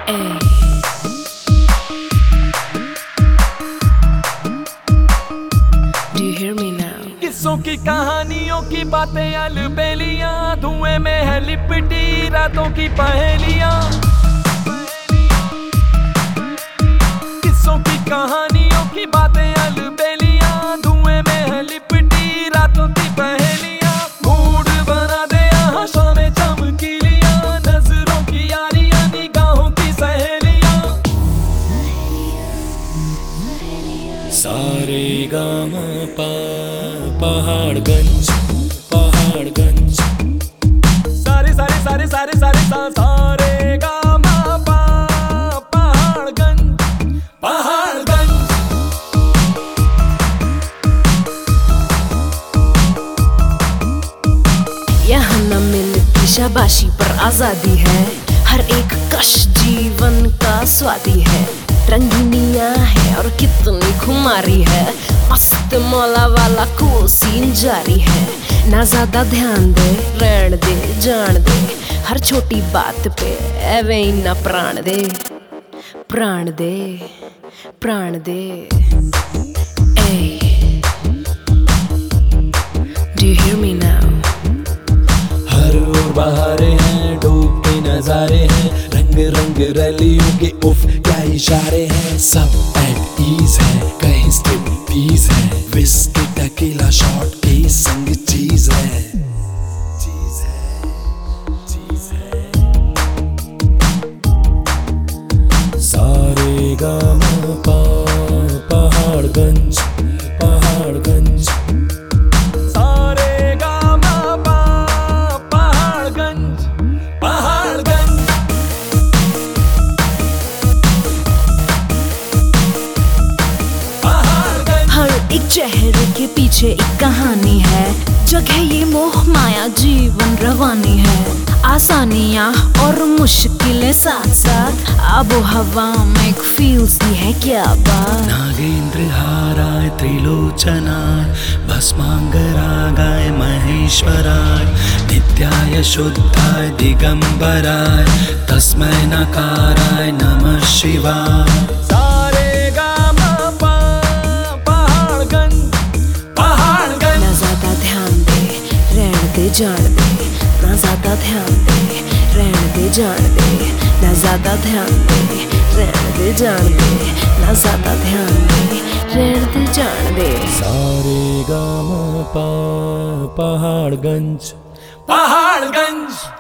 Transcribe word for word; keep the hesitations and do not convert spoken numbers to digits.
Do you hear me now? किस्सों की कहानियों की बातें अलबेलियां, धुएं में है लिपटी रातों की पहेलियां। किस्सों की कहानियों की बातें अलबेलियां, धुएं में है लिपटी रातों की पहेलियां। मूड बना दे यहाँ शामें चमकीलियां, नजरों की यारियां, निगाहों की सहेलियां। सारे गाम पा पहाड़गंज पहाड़गंज सारे सारे सारे सारे सारे सा सारे गाम पा पहाड़गंज पहाड़गंज। यहाँ न मिलती शाबाशी पर आजादी है, हर एक कश जीवन का स्वादी है। रंगीनियाँ है और कितनी खुमारी है, मस्त मौला वाला कूल सीन जारी है। ना ज्यादा ध्यान दे, रहन दे, जान दे, हर छोटी बात पे एवे ही ना प्राण दे, प्राण दे, प्राण दे। Ay. Do you hear me now? हर ओर बहारे हैं, डूबते नजारे हैं, रंग रंग रलियों के उफ क्या इशारे हैं। सब एट ईज है, कहीं स्ट्रिप पीस है, विस्की टकीला शॉट के संग चीज है, चीज है, चीज है। सारे गाम पा पहाड़गंज पहाड़गंज सारे गाम पा पहाड़गंज पहाड़गंज। पहाड़गंज हर एक चेहरे के पीछे एक कहानी है, जगह ये मोह माया जीवन रवानी है। आसानियाँ और मुश्किलें साथ साथ, आबो हवा में एक फील सी है क्या बात। नागेंद्र हाराय त्रिलोचनाय, भस्मांगरागाय महेश्वराय, नित्याय शुद्धाय दिगंबराय, तस्मै नकाराय नमः शिवाय। सारे गाम पा पहाड़गंज पहाड़गंज। ना ज्यादा ध्यान दे, रहन दे, जान दे, ना ज्यादा ध्यान दे, रहन दे, जान दे, ना ज्यादा ध्यान दे, रहन दे, जान दे, ना ज्यादा ध्यान दे, रहन दे, जान दे। सारे गाम पा पहाड़गंज पहाड़गंज।